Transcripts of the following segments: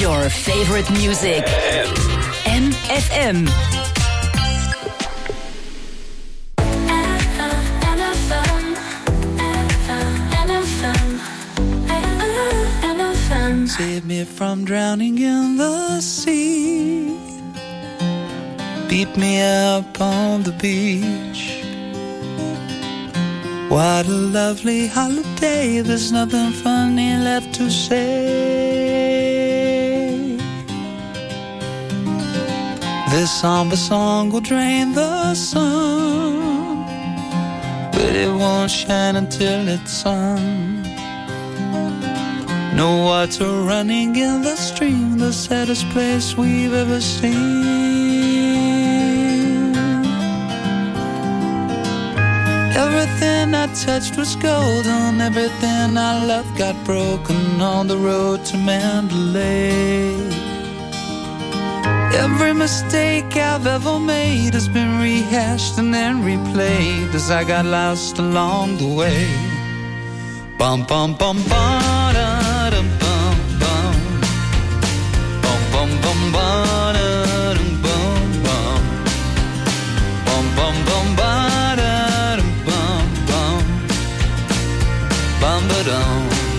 Your favorite music. MFM. Save me from drowning in the sea. Beat me up on the beach. What a lovely holiday. There's nothing funny left to say. This somber song will drain the sun, but it won't shine until it's sung. No water running in the stream, the saddest place we've ever seen. Everything I touched was golden, everything I loved got broken on the road to Mandalay. Every mistake I've ever made has been rehashed and then replayed as I got lost along the way. Bum bum bum bum da dum bum bum bum bum bum ba da dum bum bum bum bum bum ba da dum bum bum bum ba dum.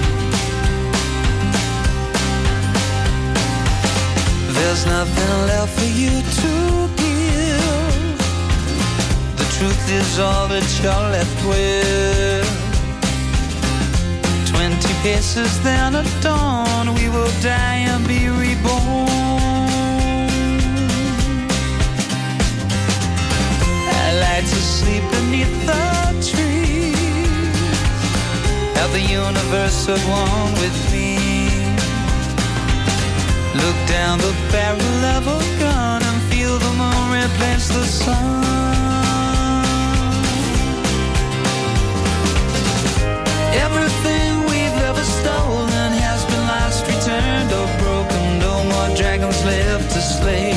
There's nothing left for you to give. The truth is all that you're left with. 20 paces, then at dawn we will die and be reborn. I like to sleep beneath the trees, have the universe at one with me. Look down the barrel of a gun and feel the moon replace the sun. Everything we've ever stolen has been lost, returned or broken. No more dragons left to slay.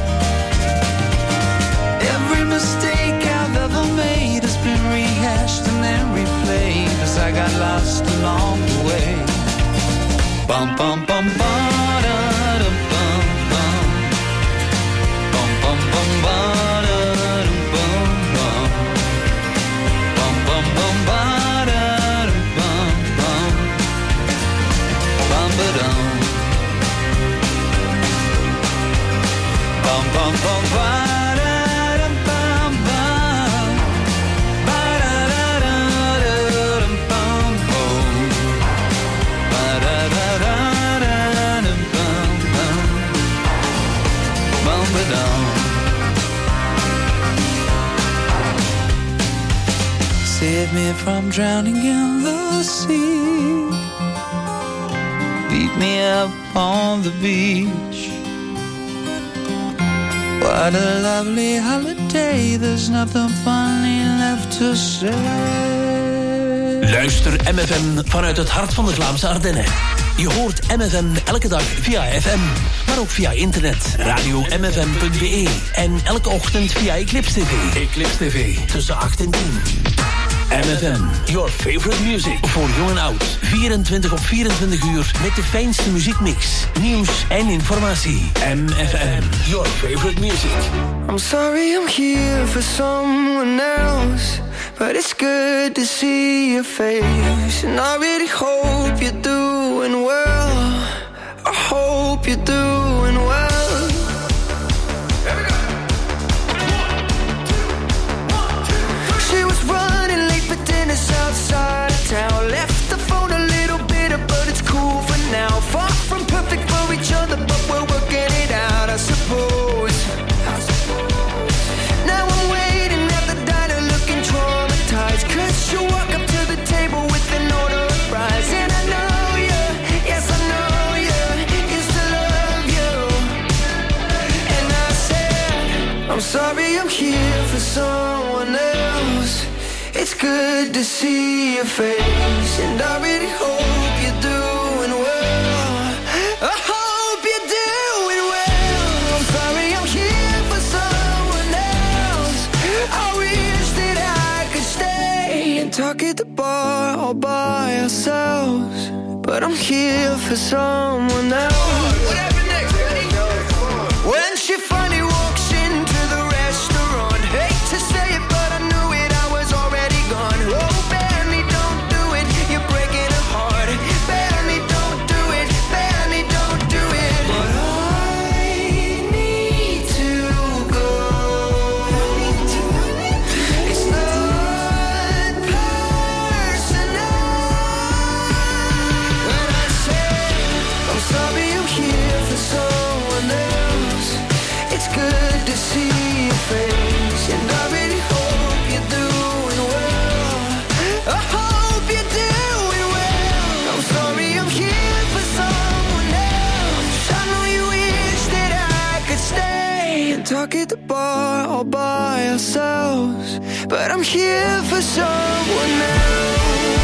Every mistake I've ever made has been rehashed and then replayed as I got lost along the way. Bum bum bum bum da dum bum bum bum bum bum ba da dum bum bum bum bum bum ba da dum bum bum bum ba dum bum bum bum ba da dum bum bum ba da da da dum bum bum ba da da da dum bum bum bum ba dum. Save me from drowning in the sea. Beat me up on the beach. What a lovely holiday. There's nothing funny left to say. Luister MFM vanuit het hart van de Vlaamse Ardennen. Je hoort MFM elke dag via FM, maar ook via internet. Radio-mfm.be en elke ochtend via Eclipse TV. Eclipse TV tussen 8 en 10. MFM, your favorite music. Voor jong en oud. 24 op 24 uur met de fijnste muziekmix, nieuws en informatie. MFM, your favorite music. I'm sorry I'm here for someone else, but it's good to see your face. And I really hope you're doing well. I hope you're doing well. She was running late for dinner outside of town. Left the phone a little bitter, but it's cool for now. Far from perfect for each other, but we're working it out, I suppose. Now I'm waiting at the diner looking traumatized, 'cause you walk up to the table with an order of fries. And I know you, yes I know you, used to love you. And I said, I'm sorry I'm here for someone else. It's good to see your face, and I really hope you're doing well. I hope you're doing well. I'm sorry I'm here for someone else. I wish that I could stay and talk at the bar all by ourselves, but I'm here for someone else. Whatever. all by ourselves, but I'm here for someone else.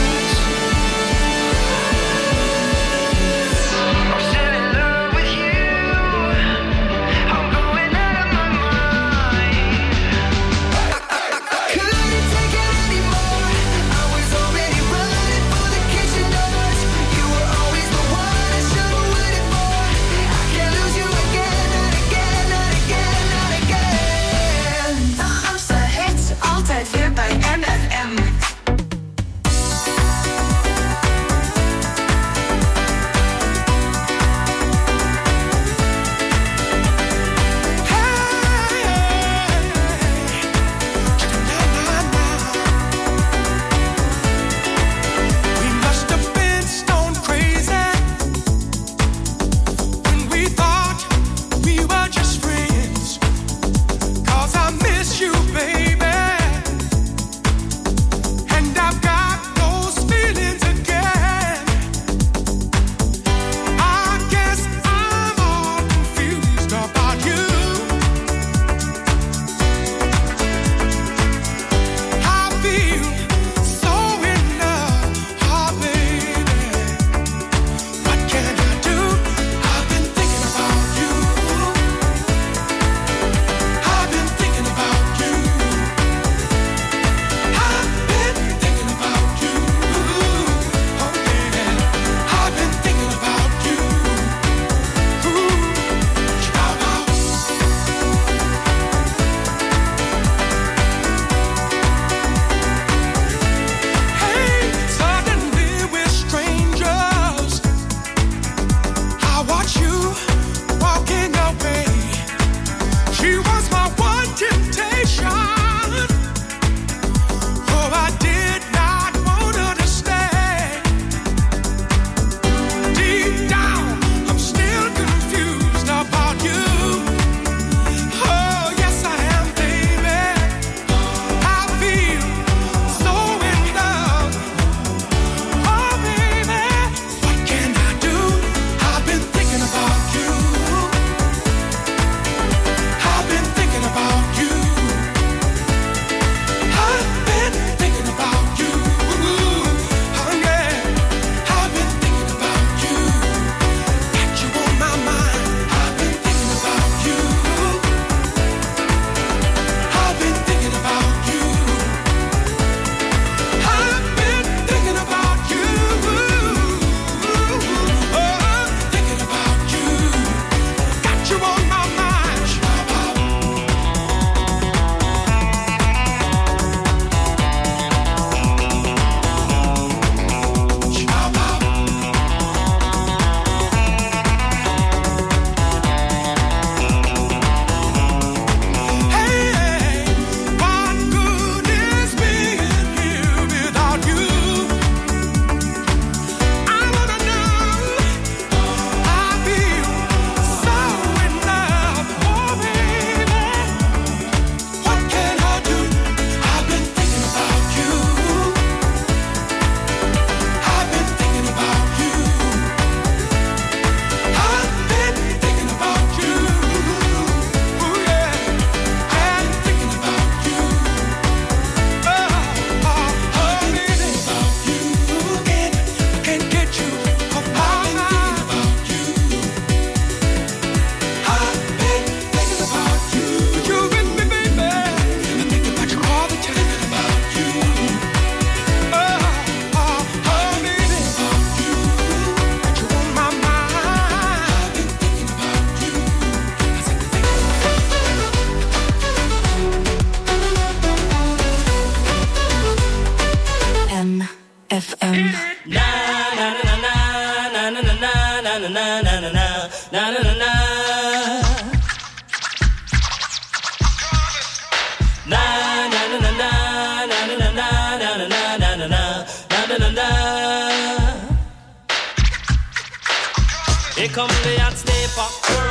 Here come the hot stepper.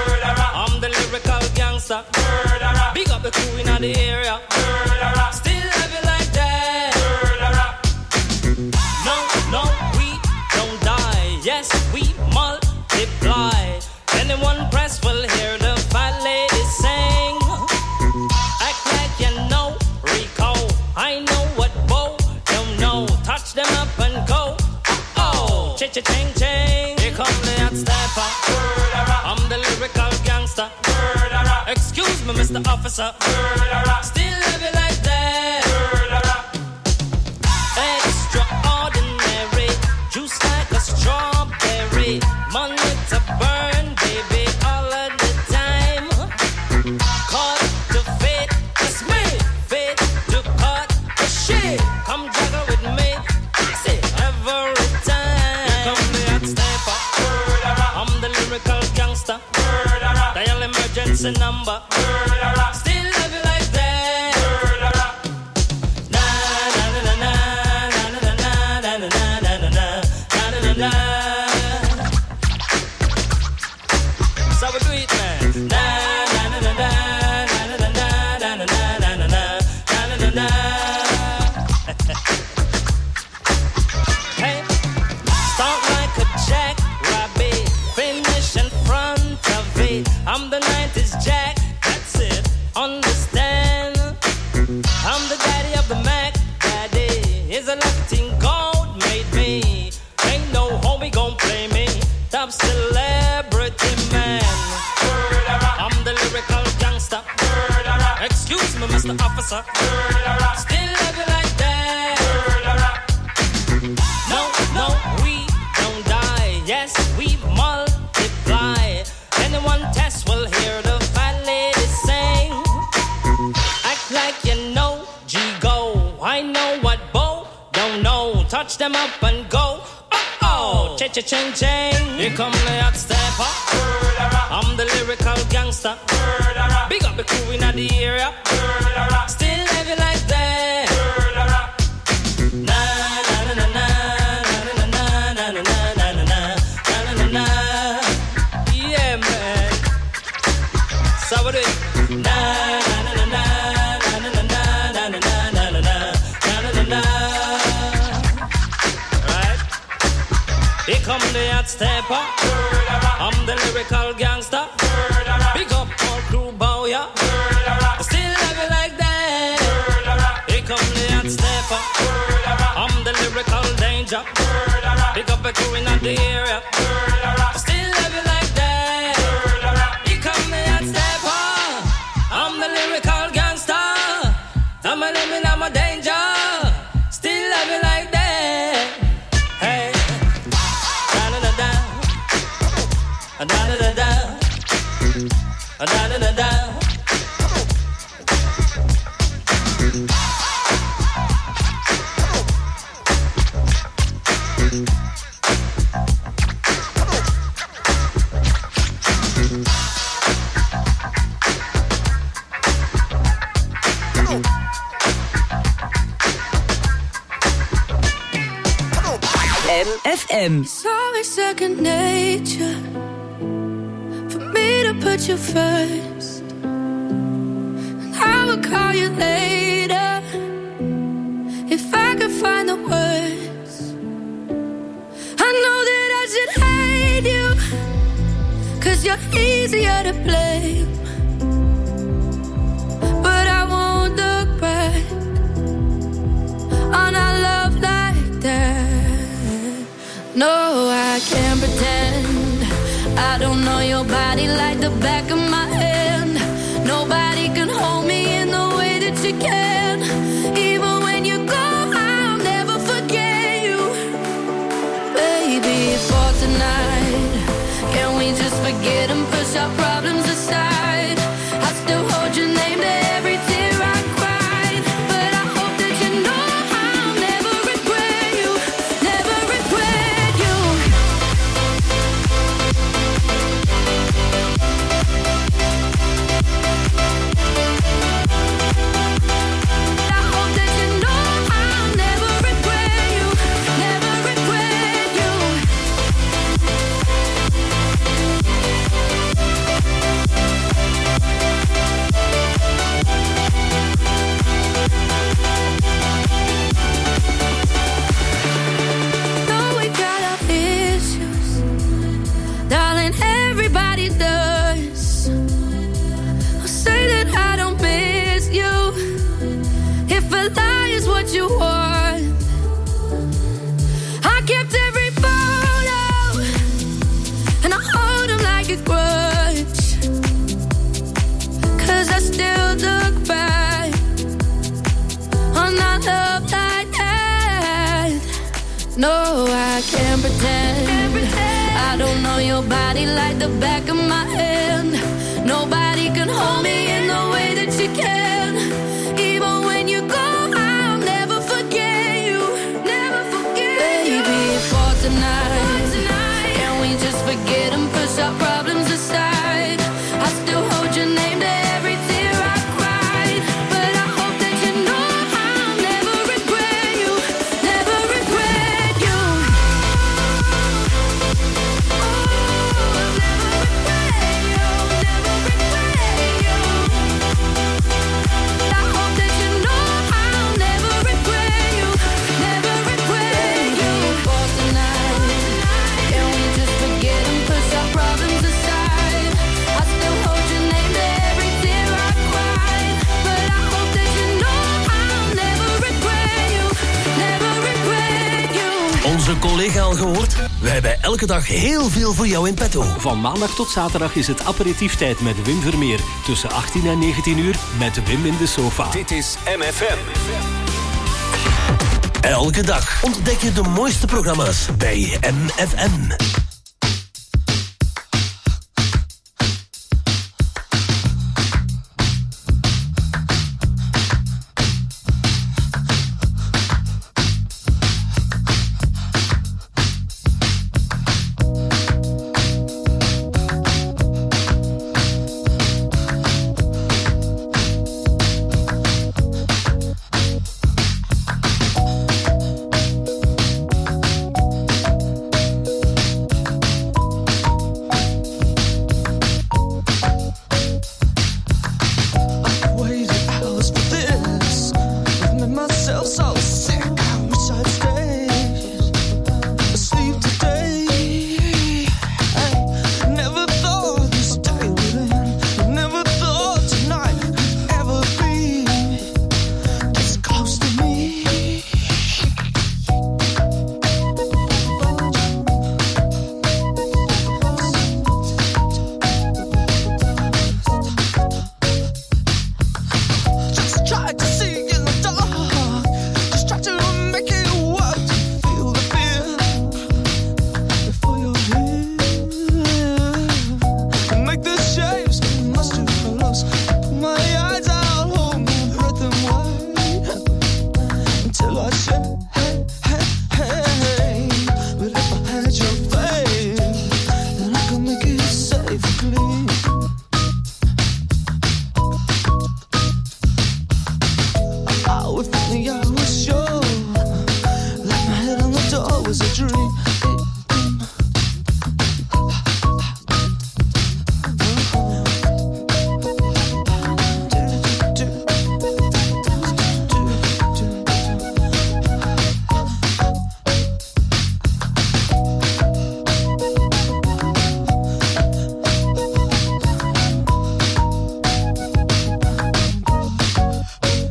I'm the lyrical gangster. Big up the crew in the area. Still living like that. No, we don't die. Yes, we multiply. Anyone press will hear the fat lady sing. Act touch them up and go. Oh, ching ching, here come the hot stepper. I'm the lyrical gangster. Excuse me, Mr. Officer. Still love you like that. Extraordinary, juice like a strawberry. Money to burn, baby, all of the time. Caught to fate, it's me. Fate to cut the shit. Come juggle with me, I say every time. Here come the hot stepper. I'm the lyrical gangster. Dial emergency number. Still love you like that. Na na na na na na na na na na na na na. So we do it, man. Na na na na na na na na na na na na. Hey, start like a jackrabbit, finish in front of it. I'm the 90s Jack, that's it. Understand? I'm the daddy of the Mac. Daddy is a Latin gold made me. Ain't no homie gon' play me. Top celebrity man. I'm the lyrical gangster. Excuse me, Mr. Officer. Still love you like that. No, no, we don't die. Yes, we multiply. Anyone test will hear the fat lady sing. Act like you know, G-Go. I know what Bo don't know. Touch them up and go. Oh, cha-cha-ching-ching. Here come the hot stepper. I'm the lyrical gangster. Big up the crew in the area. Still love you like that. Na na na na na na na na na na na na na. Yeah, man. So what do it? Na na na na na na na na na na na na na. Right? Here come the hot stepper. I'm the lyrical gangster. Big up all crew bow, yeah. Still love you like that. Here come the hot stepper. I'm the lyrical danger. Big up the crew in the area. Still love you like that. Here come the hot stepper. I'm the lyrical gangster. I'm a limit, I'm a danger. Still love you like that. Hey, da da da da, da da da da, da da da da. MFM. It's always second nature for me to put you first. And I will call you later if I could find the words. I know that I should hate you, 'cause you're easier to blame. But I won't look back on our love like that. No, I can't pretend I don't know your body like the back of my hand. Nobody can hold me in the way that you can. Even when you go, I'll never forget you. Baby, for tonight, can we just forget and push our problems aside? I still hold your name to every tear I cried. But I hope that you know I'll never regret you. Never regret you. I hope that you know I'll never regret you. Never regret you. No, I can't pretend. I don't know your body like the back of my hand. Nobody can hold me in the way that you can. Even when you go, I'll never forget you. Never forget you. Baby, for tonight, can we just forget and push our problems aside? I still hold your name to every tear I cried. But I hope that you know I'll never regret you. Never regret you. Oh, I'll never regret you. Never regret you. I hope that you know I'll never regret you. Never regret you. For tonight, can we just forget and push our problems aside? I still hold your name to every tear I cried. But I hope that you know I'll never regret you. Never regret you. Onze collega al gehoord? We hebben elke dag heel veel voor jou in petto. Van maandag tot zaterdag is het aperitieftijd met Wim Vermeer. Tussen 18 en 19 uur met Wim in de sofa. Dit is MFM. Elke dag ontdek je de mooiste programma's bij MFM.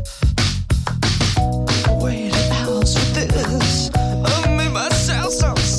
Wait, hours for this. I made myself so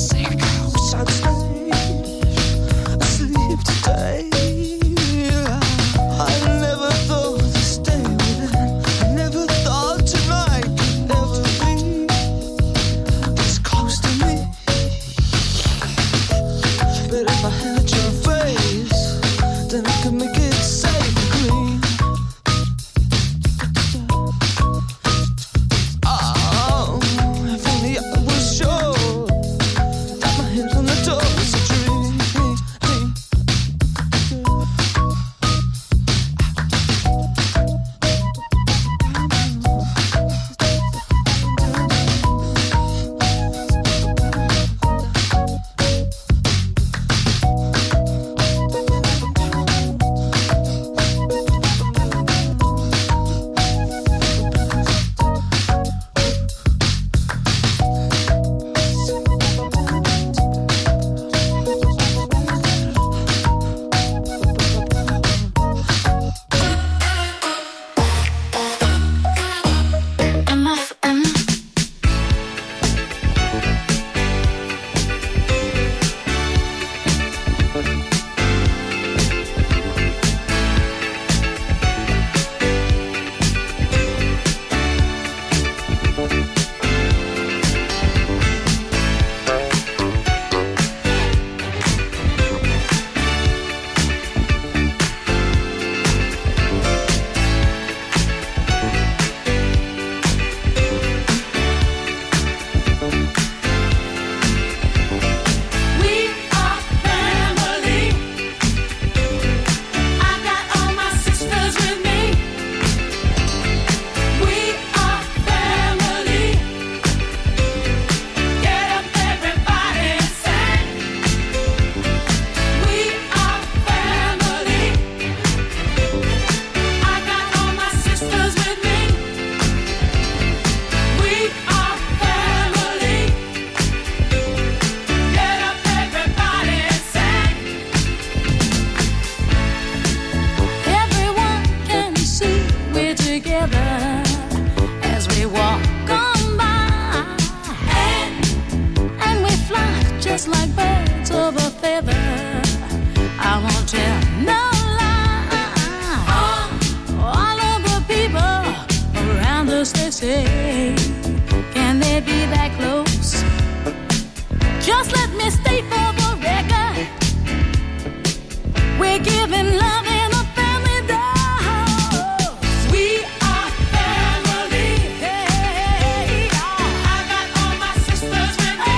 just like birds of a feather. I won't tell no lie. All of the people around us, they say, can they be that close? Just let me state for the record, we're giving love in a family dose. We are family. Hey, I got all my sisters with me.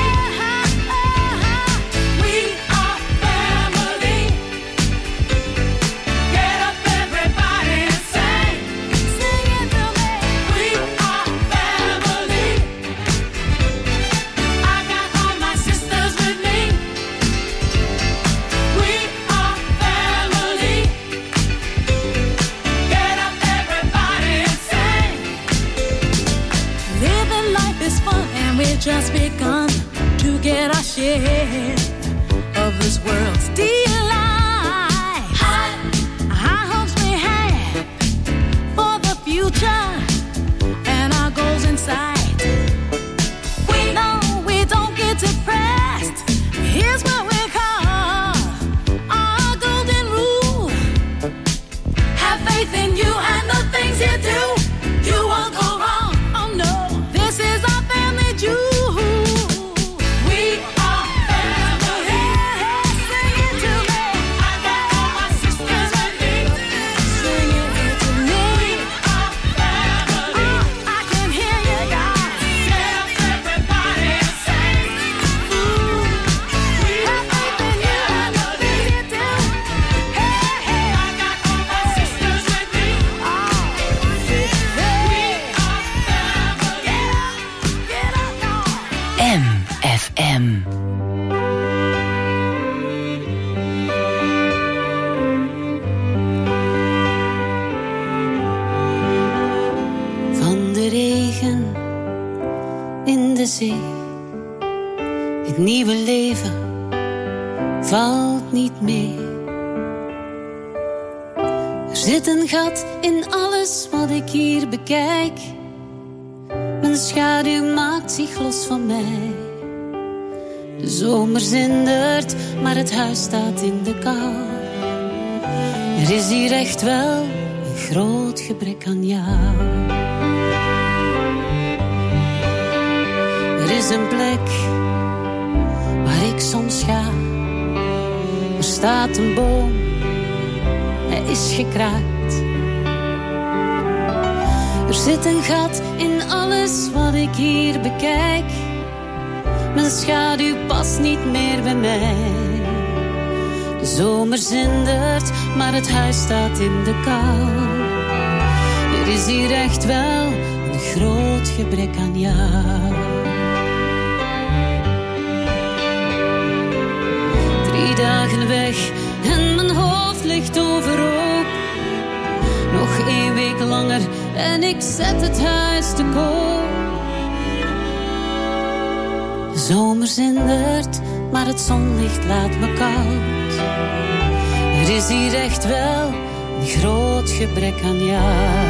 We are family. Get up, everybody, and sing. Sing it to me. We are family. I got all my sisters with me. We are family. Get up, everybody, and sing. Living life is fun, and we've just begun to get our share of this world's delight. High hopes we have for the future and our goals in sight. We don't get depressed. Here's what we call our golden rule. Have faith in you and the things you do. You won't go wrong. Oh no, this is our family jewel. We are family. Sing it to me. I got all my sisters with me. Sing it to me. We are family. I can hear you guys. Get up, everybody, and sing. We have faith in you and the things you do. Hey, I got all my sisters with me. We are family. Get up, y'all. MFM. Van de regen in de zee, het nieuwe leven valt niet mee. Er zit een gat in alles wat ik hier bekijk. Mijn schaduw maakt zich los van mij. De zomer zindert, maar het huis staat in de kou. Er is hier echt wel een groot gebrek aan jou. Er is een plek waar ik soms ga. Er staat een boom, hij is gekraakt. Er zit een gat in alles wat ik hier bekijk. Mijn schaduw past niet meer bij mij. De zomer zindert, maar het huis staat in de kou. Er is hier echt wel een groot gebrek aan jou. 3 dagen weg en mijn hoofd ligt overhoop. Nog 1 week langer en ik zet het huis te koop. De zomer zindert, maar het zonlicht laat me koud. Er is hier echt wel een groot gebrek aan jou.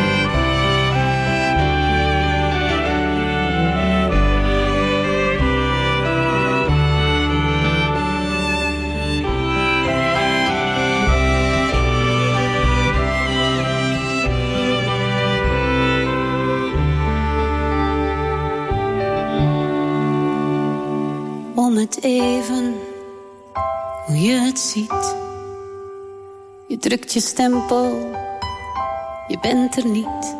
Om het even, hoe je het ziet. Je drukt je stempel, je bent er niet.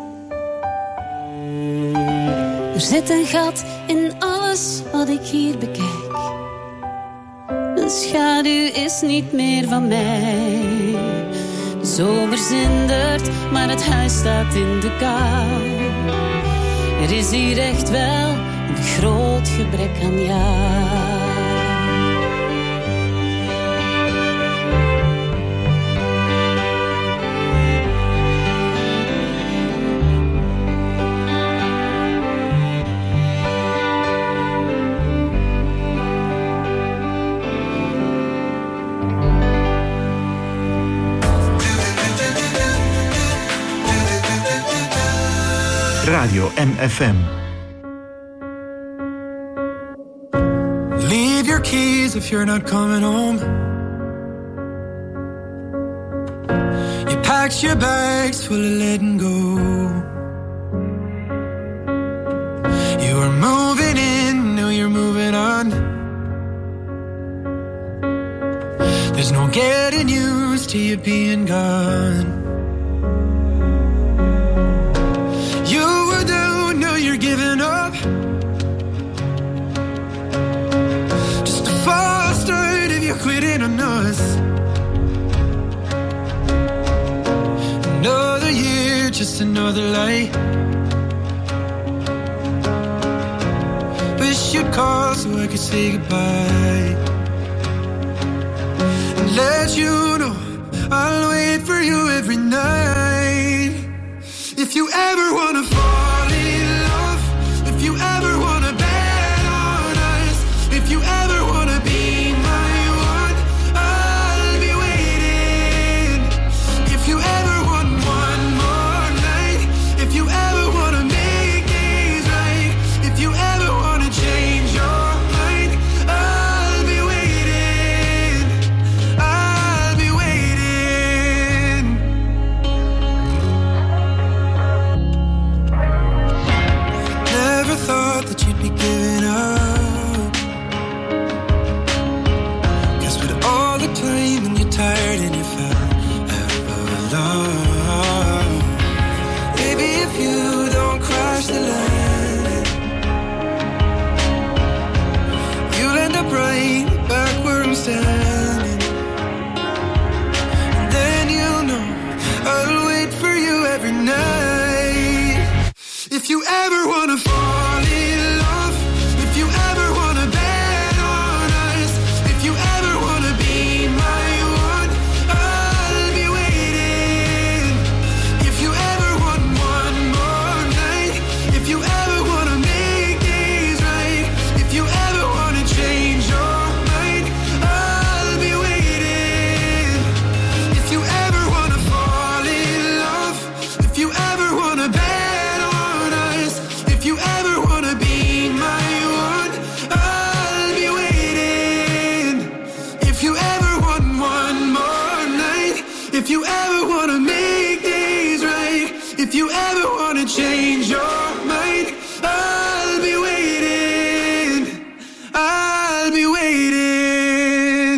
Er zit een gat in alles wat ik hier bekijk. Mijn schaduw is niet meer van mij. De zomer zindert, maar het huis staat in de kou. Er is hier echt wel een groot gebrek aan jou. Radio MFM. Leave your keys if you're not coming home. You packed your bags full of letting go. You were moving in, now you're moving on. There's no getting used to you being gone. You were down, now you're giving up. Just a false start if you're quitting on us. Another year, just another lie. Wish you'd call so I could say goodbye. Let you know I'll wait for you every night. If you ever wanna fall in love, if you ever wanna bet on us, if you ever wanna be my one, I'll be waiting. If you ever want one more night, if you ever wanna make things right, if you ever wanna change your mind, I'll be waiting. I'll be waiting. Never thought that you'd be giving up. 'Cause with all the time and you're tired and you fell out of love. Maybe if you don't crash the land, you'll end up right back where I'm standing. And then you'll know I'll wait for you every night. If you ever wanna fall in love, if you ever wanna bet on us, if you ever wanna be my one, I'll be waiting. If you ever want one more night, if you ever wanna make things right, if you ever wanna change your mind, I'll be waiting. If you ever wanna fall in love, if you ever wanna bet on us, if you ever wanna be my one, I'll be waiting. If you ever want one more night, if you ever wanna make things right, if you ever wanna change your mind, I'll be waiting. I'll be waiting.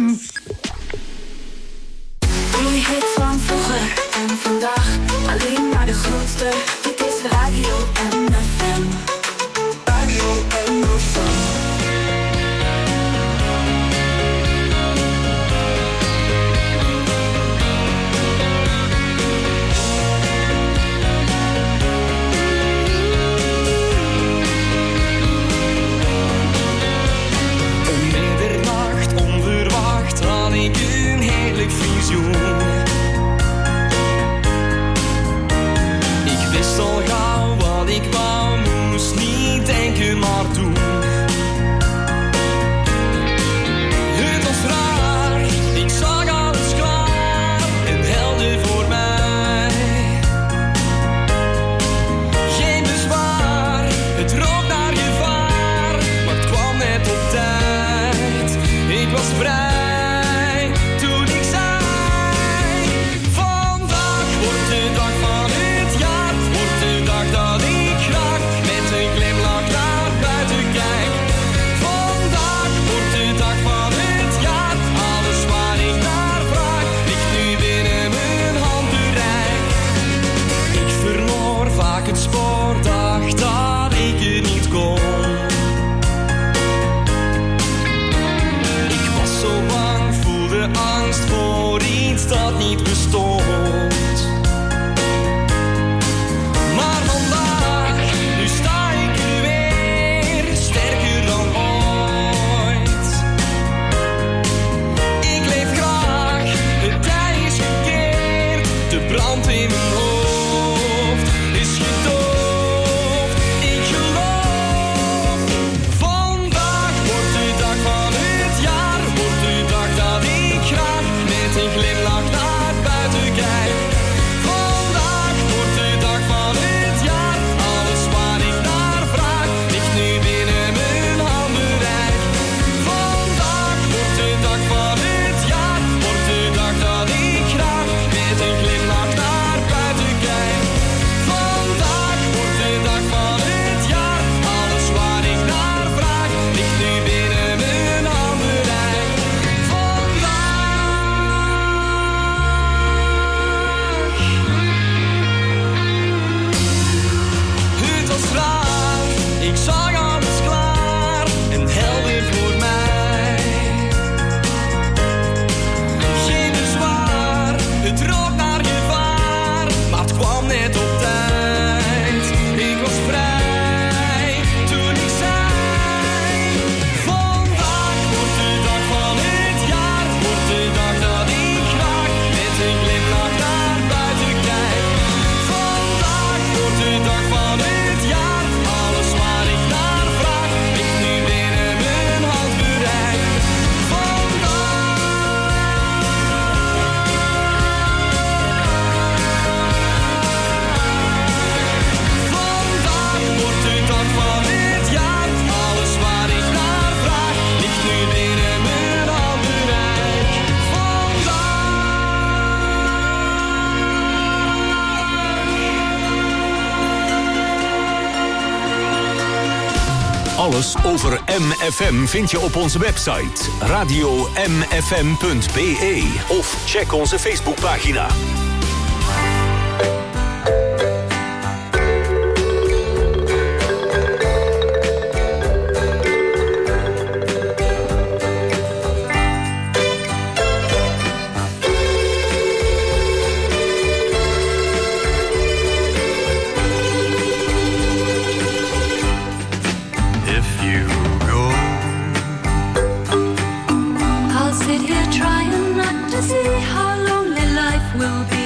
Drie hits van vroeger en vandaag, alleen maar de grootste. Dit is Radio MFM. Radio MFM. Om middernacht onverwacht had ik een heerlijk visioen. Ik wist al gauw wat ik wou, moest niet denken maar doen. Het was raar, ik zag alles klaar en helder voor mij. Geen bezwaar, het rook naar gevaar, maar het kwam net op tijd. Ik was vrij toen ik zei Alles over MFM vind je op onze website radiomfm.be of check onze Facebookpagina. I'll sit here trying not to see how lonely life will be.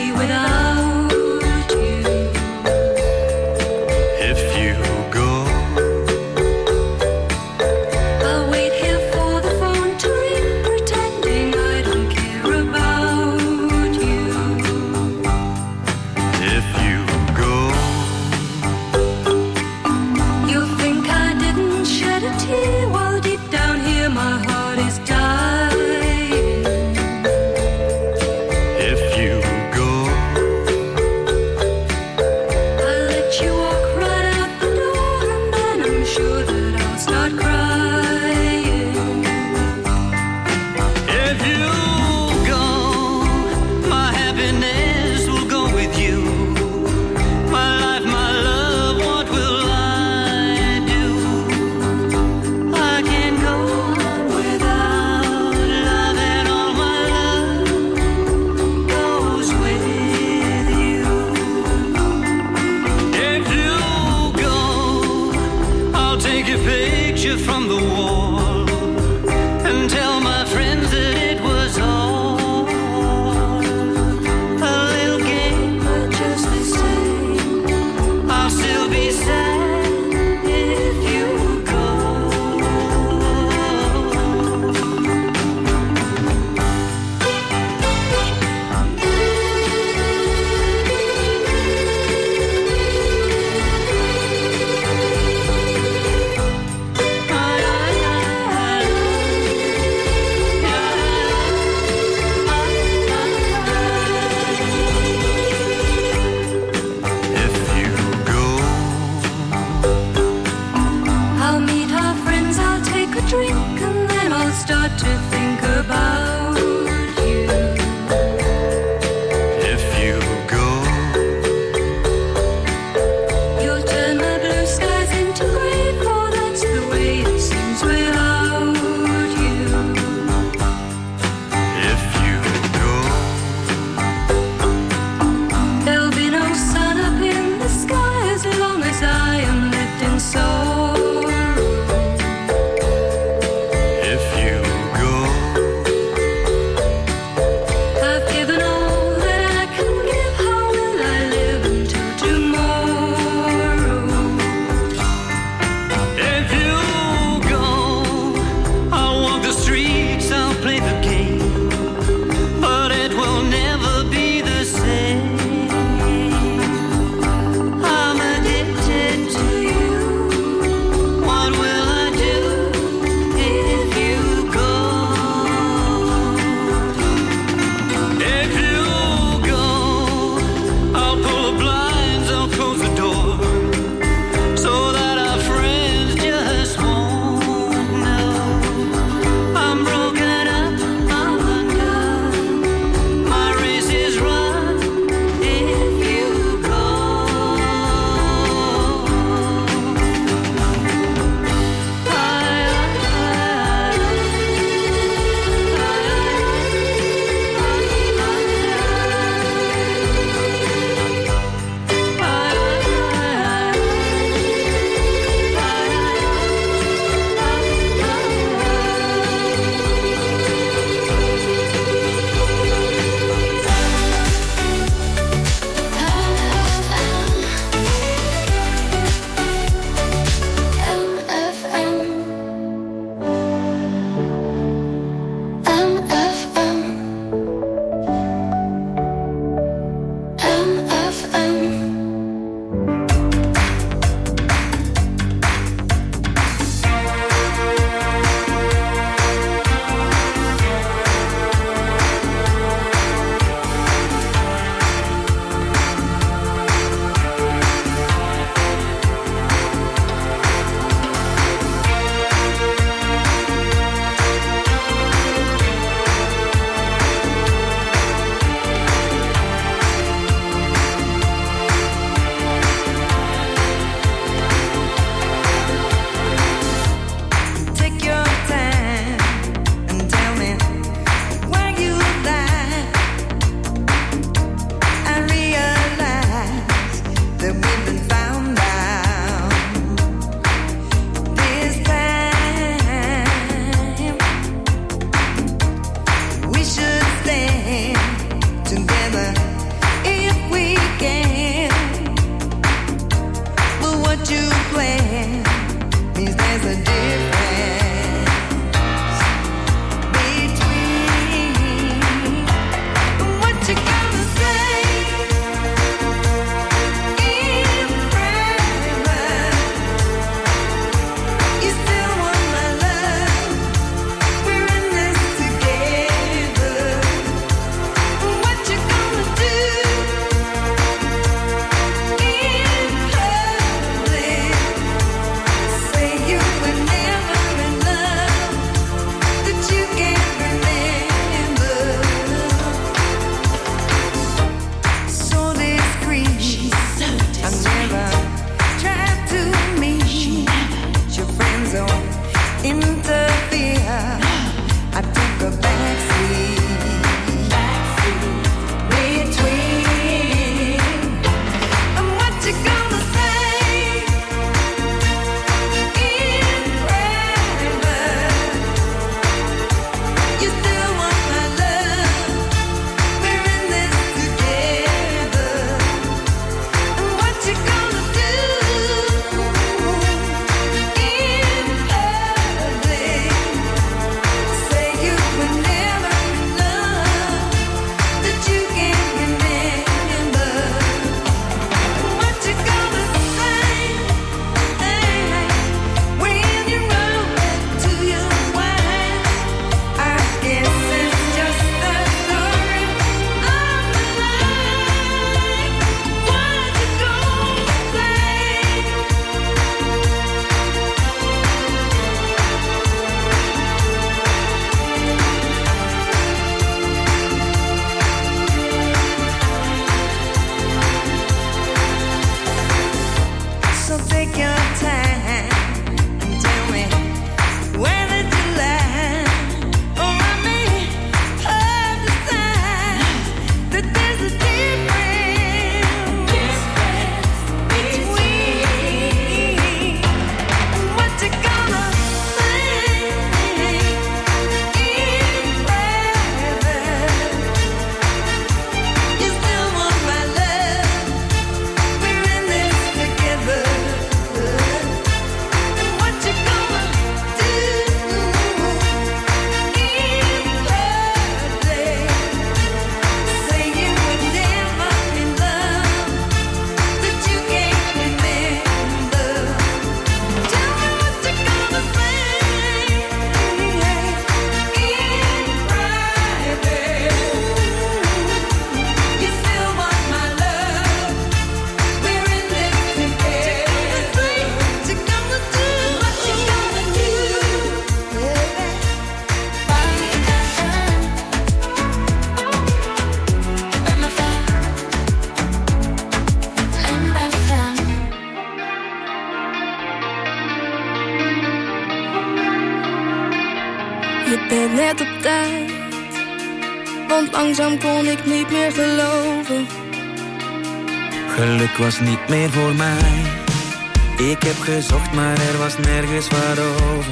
Je bent net op tijd, want langzaam kon ik niet meer geloven. Geluk was niet meer voor mij. Ik heb gezocht, maar er was nergens waarover.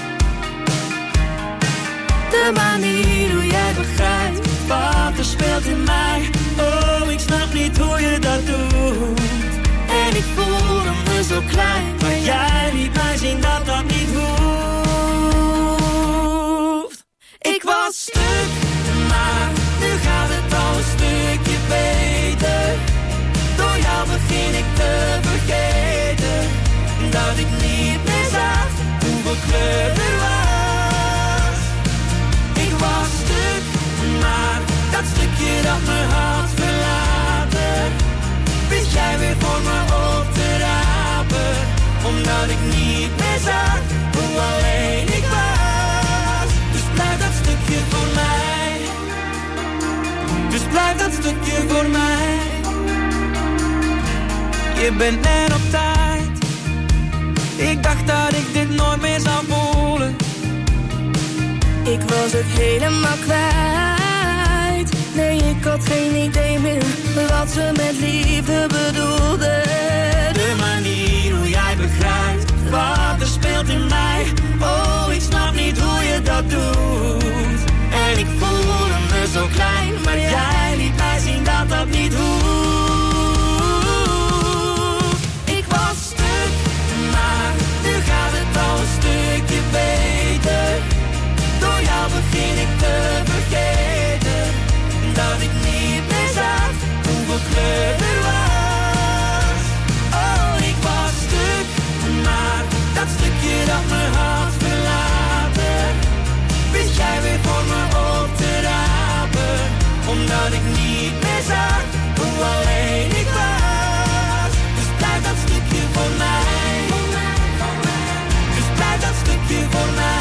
De manier hoe jij begrijpt wat er speelt in mij. Oh, ik snap niet hoe je dat doet. En ik voelde me zo klein, maar jij liet mij zien dat dat niet hoeft. Ik was stuk, maar nu gaat het al een stukje beter. Door jou begin ik te vergeten dat ik niet meer zag hoeveel kleur er was. Ik was stuk, maar dat stukje dat me had verlaten, wist jij weer voor me op te rapen. Omdat ik niet meer zag hoe alleen ik was. Dus blijf dat stukje voor mij. Dus blijf dat stukje voor mij. Je bent net op tijd. Ik dacht dat ik dit nooit meer zou voelen. Ik was het helemaal kwijt. Nee, ik had geen idee meer wat ze met liefde bedoelde. De manier hoe jij begrijpt wat er speelt in mij. Oh, ik snap niet hoe je dat doet. En ik voelde me zo klein, maar jij liet mij zien dat dat niet hoeft. Ik was stuk, maar nu gaat het al een stukje beter. Door jou begin ik te vergeten dat ik niet meer zag hoeveel kleur er was. Oh, ik was stuk, maar dat stukje dat me had verlaten, wist jij weer voor me op te rapen. Omdat ik niet meer zag hoe alleen ik was. Dus blijf dat stukje voor mij. Dus blijf dat stukje voor mij.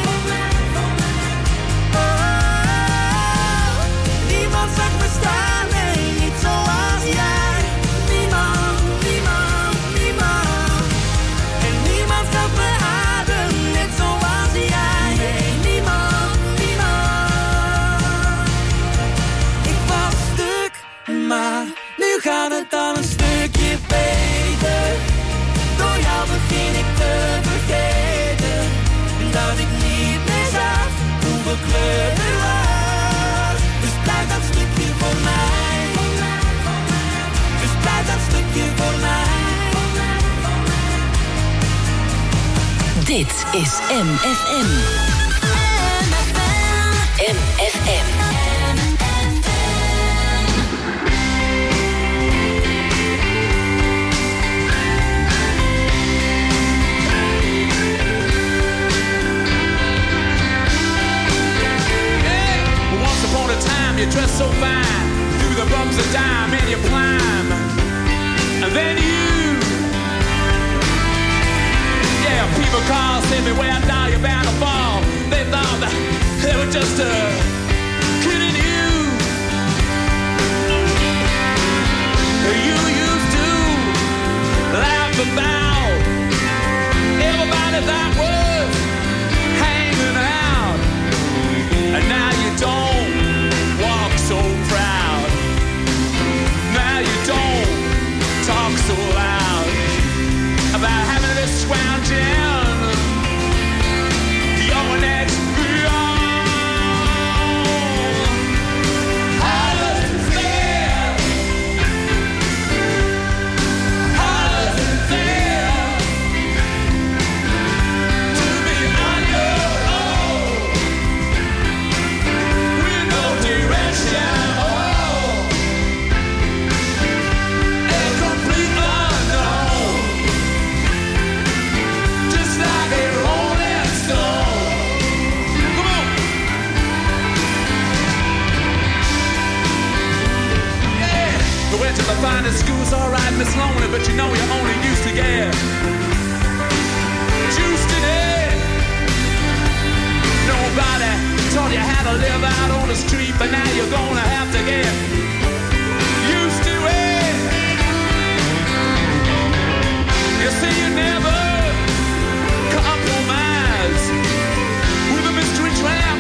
Niemand zag me staan, nee, niet zoals jij. Niemand, niemand, niemand. En niemand gaf me adem, net zoals jij. Nee, niemand, niemand. Ik was stuk, maar nu gaat het al een stukje beter. Door jou begin ik te vergeten dat ik niet meer zag hoeveel kleur er was. Dus blijf dat stukje voor mij. Dus blijf dat stukje voor mij. Dit is MFM. MFM. Once upon a time you dressed so fine, through the bumps of time and you climb. And then yeah, people call, say me where down you're bound to fall. They thought that they were just kidding you. You used to laugh about everybody that was hanging out. And now you don't walk so proud. Now you don't talk so loud about having this scrounging your next beyond. How does it feel? How does it feel to be on your own with no direction? A complete unknown, just like a rolling stone. Come on. Yeah. We went to the finest schools, alright, Miss Lonely, but you know you only used to get juiced in it. Nobody taught you how to live out on the street, but now you're gonna have to get used to it. You see, you never compromise with a mystery trap.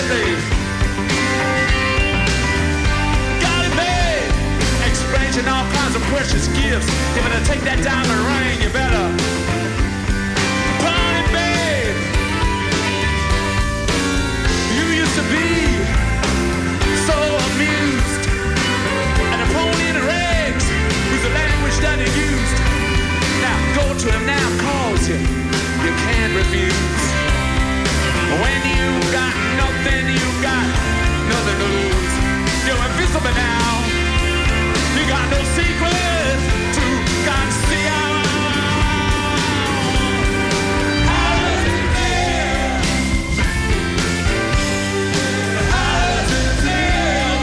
Italy. Got it made, exchanging all kinds of precious gifts. You better take that diamond ring, you better pawn it, babe. You used to be so amused, and a pony in the rags was the language that he used. Now go to him now, calls you can't refuse. When you got nothing to lose. You're invisible now. You got no secret to conceal. How does it feel? How does it feel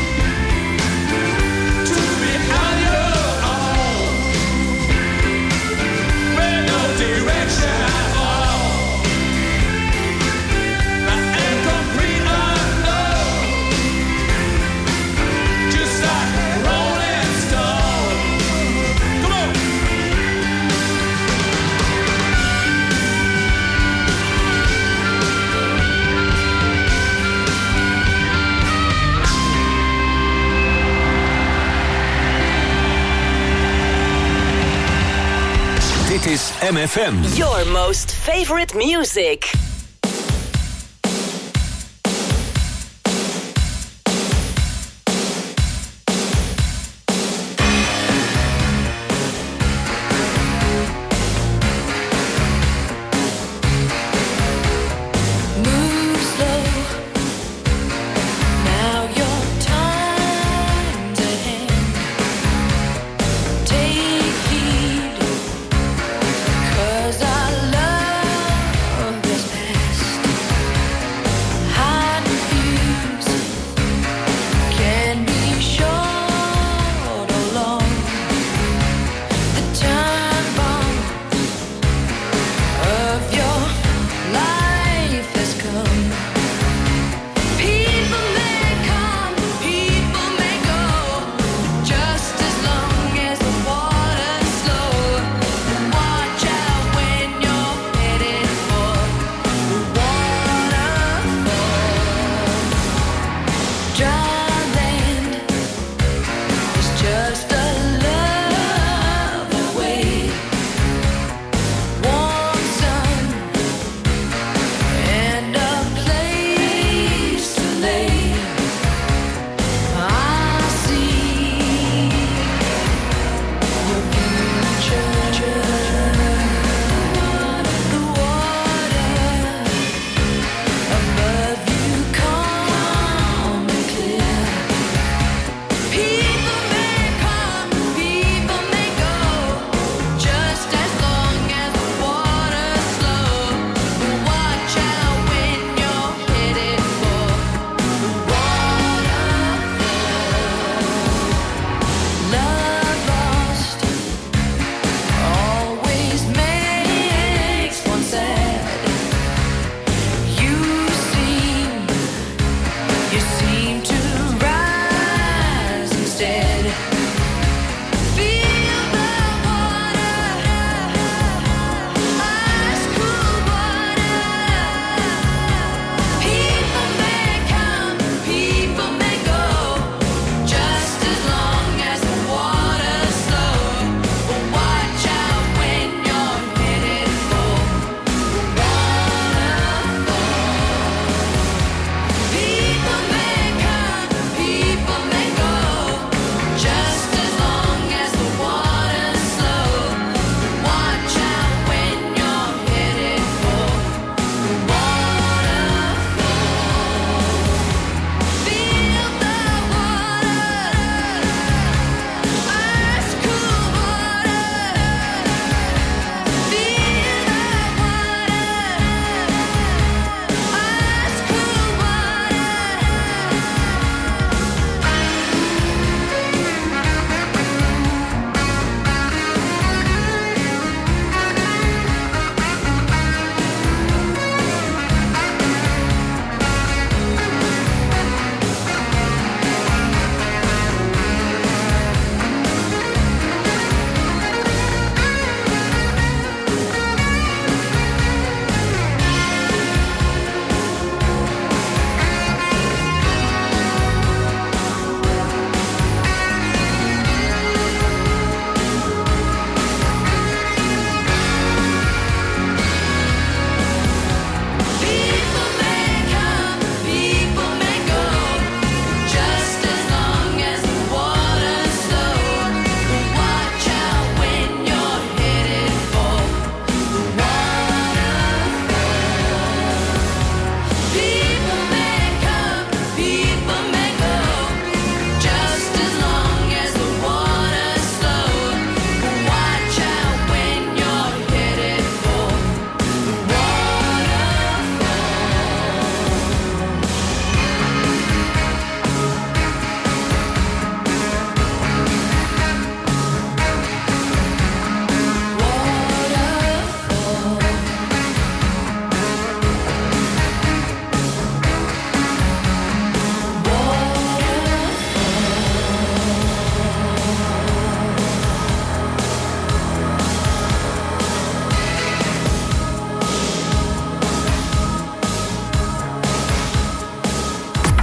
to be on your own with no direction at all? And complete unknown, just like Rolling Stone. Come on. Dit is MFM. Your most favorite music. Move slow. Now your time's at hand. Take heed, 'cause our love is past. Hide and fuse can be short or long. The time bomb of your life has come. People may come, people may go, just as long as the water's slow. Watch out when you're headed for the waterfall. Dry land is just a love away. Warm sun and a place to lay. I see your future. The water above you, calm and clear. People may come, people may go, just as long as the water's slow. Watch out when you're headed for the waterfall. Love lost always makes one sad. You seem to rise instead. Feel the water, ice cool water. People may come, people may go, just as long as the water's slow. Watch out when you're headed for the waterfall. People may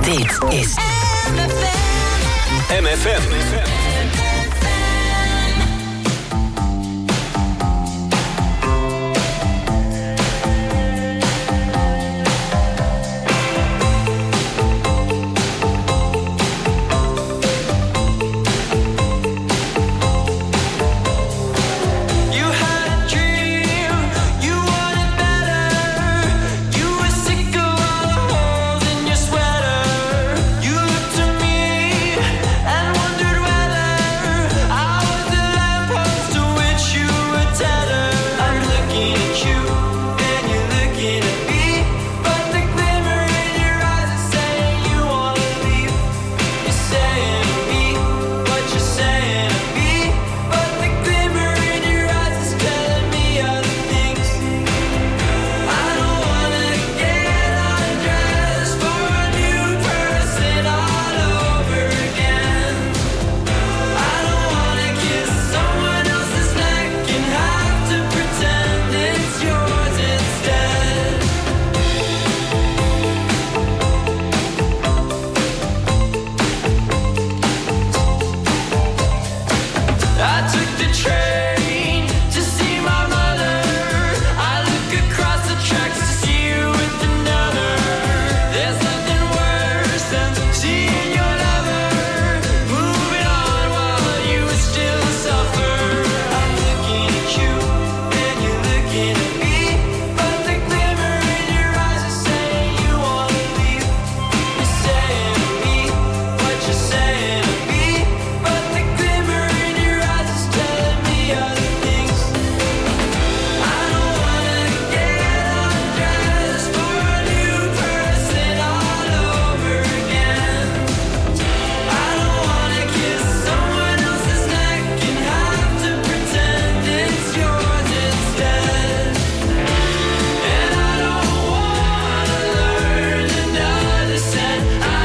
Dit is MFM.